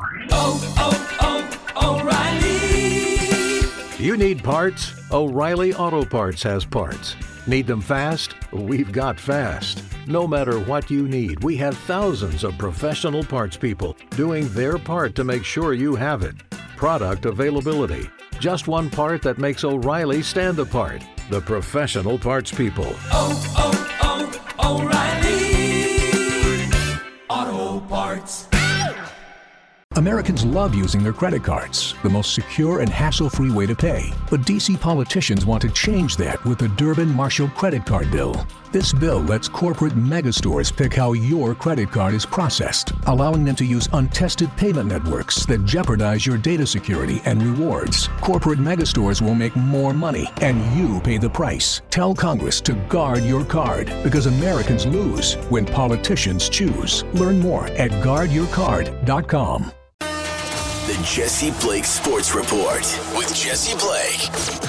O'Reilly! You need parts? O'Reilly Auto Parts has parts. Need them fast? We've got fast. No matter what you need, we have thousands of professional parts people doing their part to make sure you have it. Product availability. Just one part that makes O'Reilly stand apart. The professional parts people. O'Reilly Auto Parts. Americans love using their credit cards, the most secure and hassle-free way to pay. But DC politicians want to change that with the Durbin-Marshall credit card bill. This bill lets corporate megastores pick how your credit card is processed, allowing them to use untested payment networks that jeopardize your data security and rewards. Corporate megastores will make more money, and you pay the price. Tell Congress to guard your card, because Americans lose when politicians choose. Learn more at guardyourcard.com. The Jesse Blake Sports Report with Jesse Blake.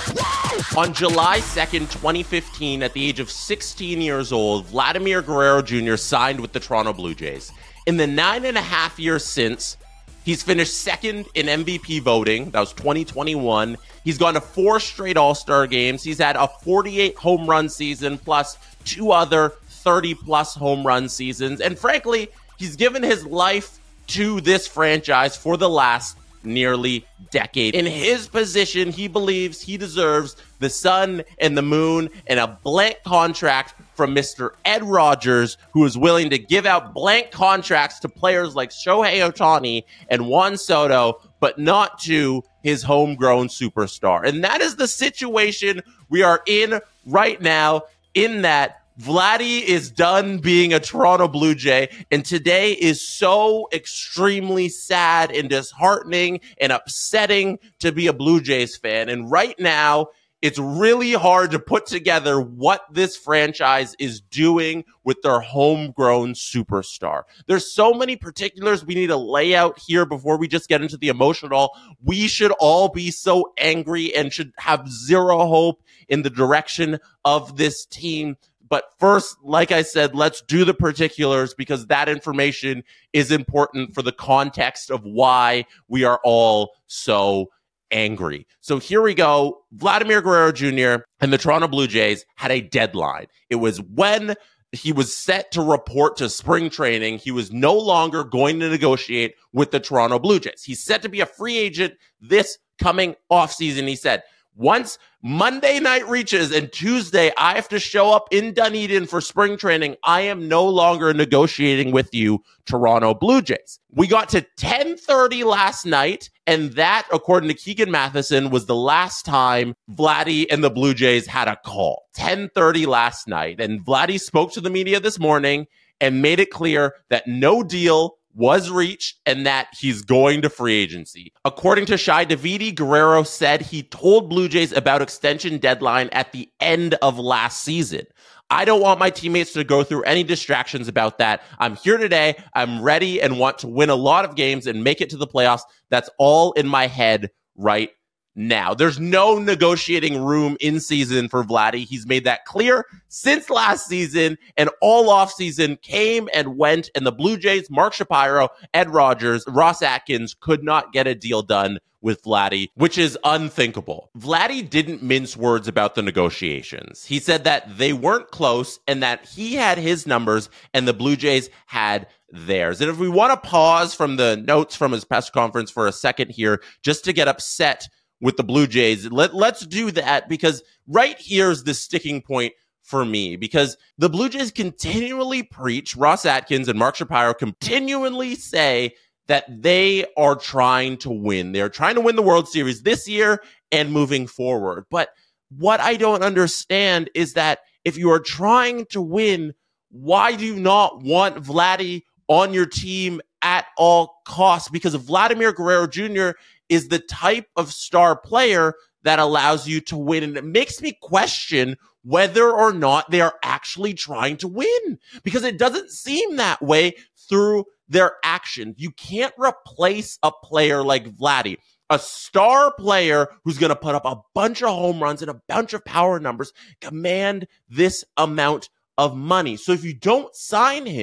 On July 2nd, 2015, at the age of 16 years old, Vladimir Guerrero Jr. signed with the Toronto Blue Jays. In the 9.5 years since, he's finished second in MVP voting. That was 2021. He's gone to 4 straight All-Star games. He's had a 48 home run season plus 2 other 30-plus home run seasons. And frankly, he's given his life to this franchise for the last nearly decade. In his position, he believes he deserves the sun and the moon and a blank contract from Mr. Ed Rogers, who is willing to give out blank contracts to players like Shohei Ohtani and Juan Soto, but not to his homegrown superstar. And that is the situation we are in right now, in that Vladdy is done being a Toronto Blue Jay, and today is so extremely sad and disheartening and upsetting to be a Blue Jays fan. And right now, it's really hard to put together what this franchise is doing with their homegrown superstar. There's so many particulars we need to lay out here before we just get into the emotional. We should all be so angry and should have zero hope in the direction of this team. But first, like I said, let's do the particulars, because that information is important for the context of why we are all so angry. So here we go. Vladimir Guerrero Jr. and the Toronto Blue Jays had a deadline. It was when he was set to report to spring training. He was no longer going to negotiate with the Toronto Blue Jays. He's set to be a free agent this coming offseason. He said, once Monday night reaches and Tuesday I have to show up in Dunedin for spring training, I am no longer negotiating with you, Toronto Blue Jays. We got to 10:30 last night, and that, according to Keegan Matheson, was the last time Vladdy and the Blue Jays had a call. 10:30 last night. And Vladdy spoke to the media this morning and made it clear that no deal was reached and that he's going to free agency. According to Shai Davidi, Guerrero said he told Blue Jays about extension deadline at the end of last season. I don't want my teammates to go through any distractions about that. I'm here today. I'm ready and want to win a lot of games and make it to the playoffs. That's all in my head right now. There's no negotiating room in season for Vladdy. He's made that clear since last season, and all offseason came and went, and the Blue Jays, Mark Shapiro, Ed Rogers, Ross Atkins could not get a deal done with Vladdy, which is unthinkable. Vladdy didn't mince words about the negotiations. He said that they weren't close and that he had his numbers and the Blue Jays had theirs. And if we want to pause from the notes from his press conference for a second here, just to get upset with the Blue Jays, let's do that, because right here's the sticking point for me, because the Blue Jays continually preach, Ross Atkins and Mark Shapiro continually say that they are trying to win. They're trying to win the World Series this year and moving forward. But what I don't understand is that if you are trying to win, why do you not want Vladdy on your team at all costs? Because Vladimir Guerrero Jr. is the type of star player that allows you to win. And it makes me question whether or not they are actually trying to win, because it doesn't seem that way through their action. You can't replace a player like Vladdy, a star player who's going to put up a bunch of home runs and a bunch of power numbers, command this amount of money. So if you don't sign him,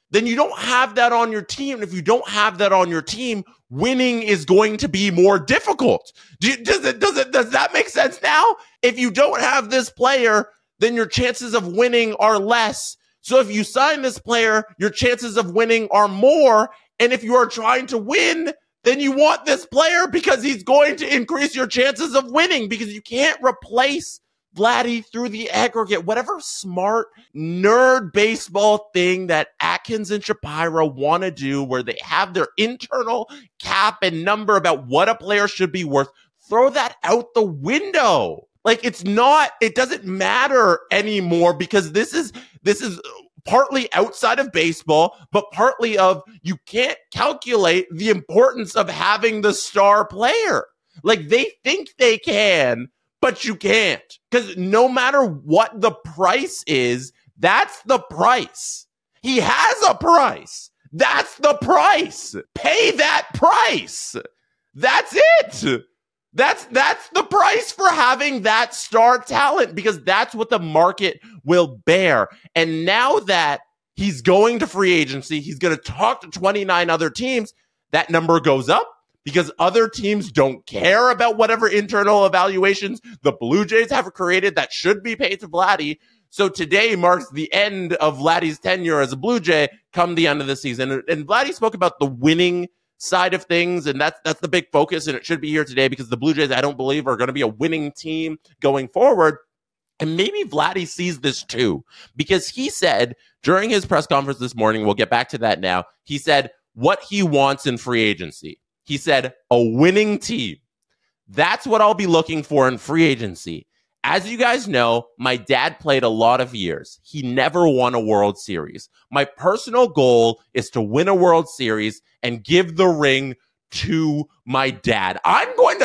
then you don't have that on your team. And if you don't have that on your team, winning is going to be more difficult. Does that make sense now? If you don't have this player, then your chances of winning are less. So if you sign this player, your chances of winning are more. And if you are trying to win, then you want this player because he's going to increase your chances of winning, because you can't replace Vladdy through the aggregate. Whatever smart nerd baseball thing that Atkins and Shapiro want to do, where they have their internal cap and number about what a player should be worth, throw that out the window. Like, it doesn't matter anymore, because this is partly outside of baseball, but partly of, you can't calculate the importance of having the star player. Like, they think they can, but you can't, because no matter what the price is, that's the price. He has a price. That's the price. Pay that price. That's it. That's the price for having that star talent, because that's what the market will bear. And now that he's going to free agency, he's going to talk to 29 other teams, that number goes up, because other teams don't care about whatever internal evaluations the Blue Jays have created that should be paid to Vladdy. So today marks the end of Vladdy's tenure as a Blue Jay come the end of the season. And Vladdy spoke about the winning side of things, and that's the big focus, and it should be here today, because the Blue Jays, I don't believe, are going to be a winning team going forward. And maybe Vladdy sees this too, because he said during his press conference this morning, we'll get back to that now, he said what he wants in free agency. He said a winning team. That's what I'll be looking for in free agency. As you guys know, my dad played a lot of years. He never won a World Series. My personal goal is to win a World Series and give the ring to my dad. I'm going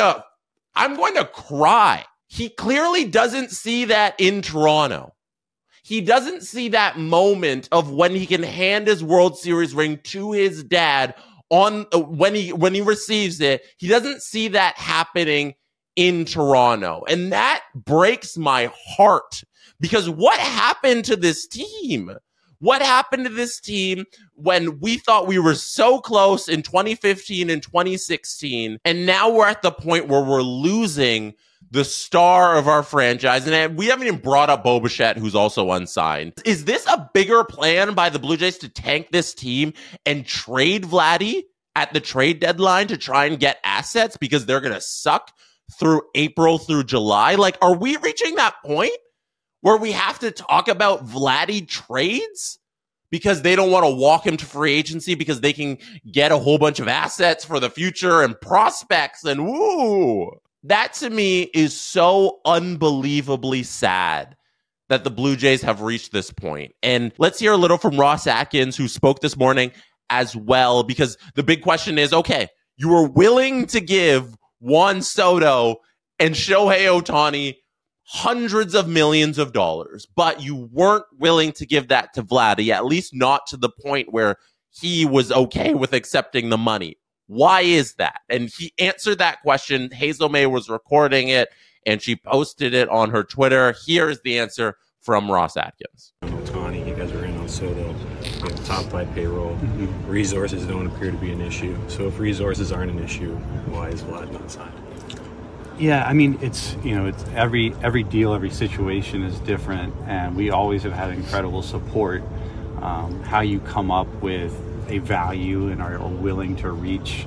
to cry. He clearly doesn't see that in Toronto. He doesn't see that moment of when he can hand his World Series ring to his dad on when he receives it. He doesn't see that happening in Toronto. And that breaks my heart, because what happened to this team? What happened to this team when we thought we were so close in 2015 and 2016, and now we're at the point where we're losing the star of our franchise? And we haven't even brought up Bo Bichette, who's also unsigned. Is this a bigger plan by the Blue Jays to tank this team and trade Vladdy at the trade deadline to try and get assets, because they're going to suck through April through July? Like, are we reaching that point where we have to talk about Vladdy trades because they don't want to walk him to free agency because they can get a whole bunch of assets for the future and prospects? And woo, that to me is so unbelievably sad that the Blue Jays have reached this point. And let's hear a little from Ross Atkins, who spoke this morning as well, because the big question is, okay, you were willing to give Juan Soto and Shohei Ohtani hundreds of millions of dollars, but you weren't willing to give that to Vladdy, at least not to the point where he was okay with accepting the money. Why is that? And he answered that question. Hazel May was recording it, and she posted it on her Twitter. Here is the answer from Ross Atkins. Ohtani, you guys are in on Soto. We have top 5 payroll. Resources don't appear to be an issue. So if resources aren't an issue, why is Vlad not signed? Yeah, I mean, it's every deal, every situation is different, and we always have had incredible support. How you come up with a value and are willing to reach,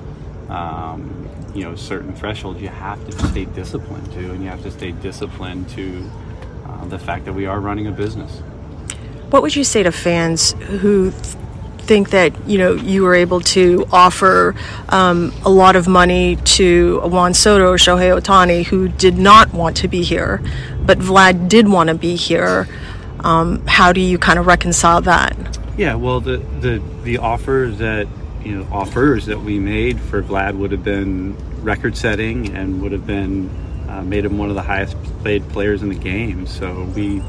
certain thresholds, you have to stay disciplined to, and you have to stay disciplined to the fact that we are running a business. What would you say to fans who think that you were able to offer a lot of money to Juan Soto or Shohei Ohtani, who did not want to be here, but Vlad did want to be here? How do you kind of reconcile that? Yeah, well, the offers that we made for Vlad would have been record-setting and would have been made him one of the highest-paid players in the game. So we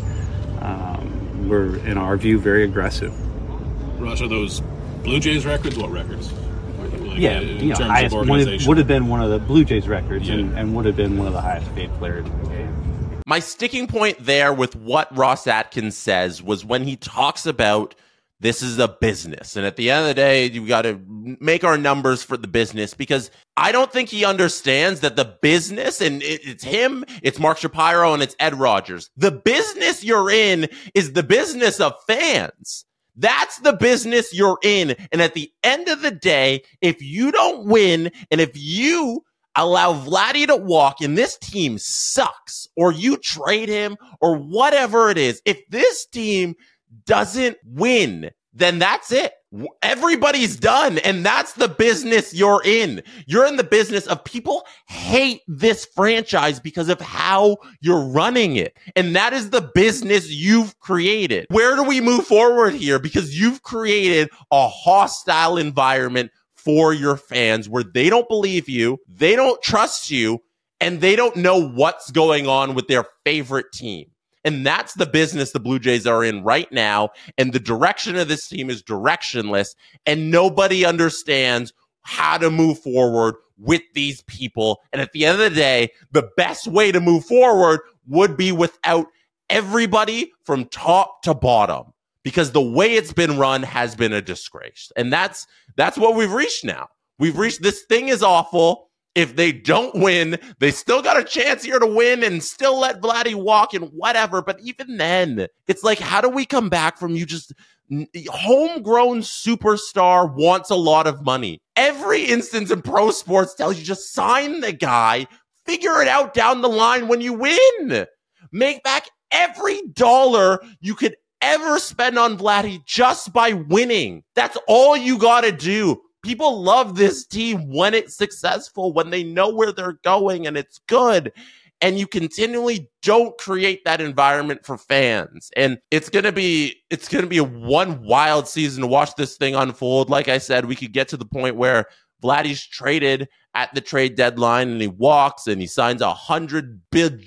were, in our view, very aggressive. Rush, are those Blue Jays records? What records? Highest would have been one of the Blue Jays records, and would have been one of the highest-paid players in the game. My sticking point there with what Ross Atkins says was when he talks about This is a business. And at the end of the day, you got to make our numbers for the business, because I don't think he understands that the business, and it's him, it's Mark Shapiro, and it's Ed Rogers. The business you're in is the business of fans. That's the business you're in. And at the end of the day, if you don't win, and if you allow Vladdy to walk and this team sucks, or you trade him, or whatever it is, if this team doesn't win, then that's it. Everybody's done. And that's the business you're in. You're in the business of people hate this franchise because of how you're running it. And that is the business you've created. Where do we move forward here? Because you've created a hostile environment for your fans where they don't believe you, they don't trust you, and they don't know what's going on with their favorite team. And that's the business the Blue Jays are in right now. And the direction of this team is directionless. And nobody understands how to move forward with these people. And at the end of the day, the best way to move forward would be without everybody from top to bottom. Because the way it's been run has been a disgrace. And that's what we've reached now. We've reached, this thing is awful. If they don't win, they still got a chance here to win and still let Vladdy walk and whatever. But even then, it's like, how do we come back from you just homegrown superstar wants a lot of money? Every instance in pro sports tells you just sign the guy, figure it out down the line when you win. Make back every dollar you could ever spend on Vladdy just by winning. That's all you got to do. People love this team when it's successful, when they know where they're going and it's good. And you continually don't create that environment for fans. And it's going to be a one wild season to watch this thing unfold. Like I said, we could get to the point where Vladdy's traded at the trade deadline and he walks and he signs $100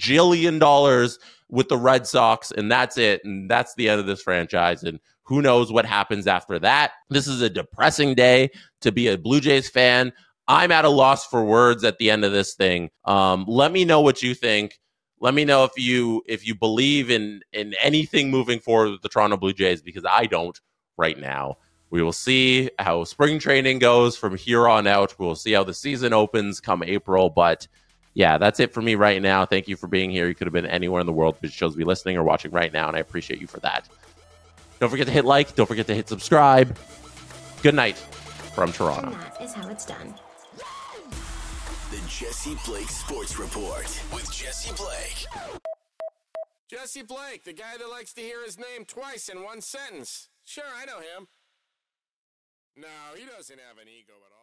bajillion with the Red Sox, and that's it. And that's the end of this franchise. And who knows what happens after that? This is a depressing day to be a Blue Jays fan. I'm at a loss for words at the end of this thing. Let me know what you think. Let me know if you believe in anything moving forward with the Toronto Blue Jays, because I don't right now. We will see how spring training goes from here on out. We'll see how the season opens come April. But yeah, that's it for me right now. Thank you for being here. You could have been anywhere in the world, but it shows me listening or watching right now, and I appreciate you for that. Don't forget to hit like. Don't forget to hit subscribe. Good night from Toronto. And that is how it's done. The Jesse Blake Sports Report with Jesse Blake. Jesse Blake, the guy that likes to hear his name twice in one sentence. Sure, I know him. No, he doesn't have an ego at all.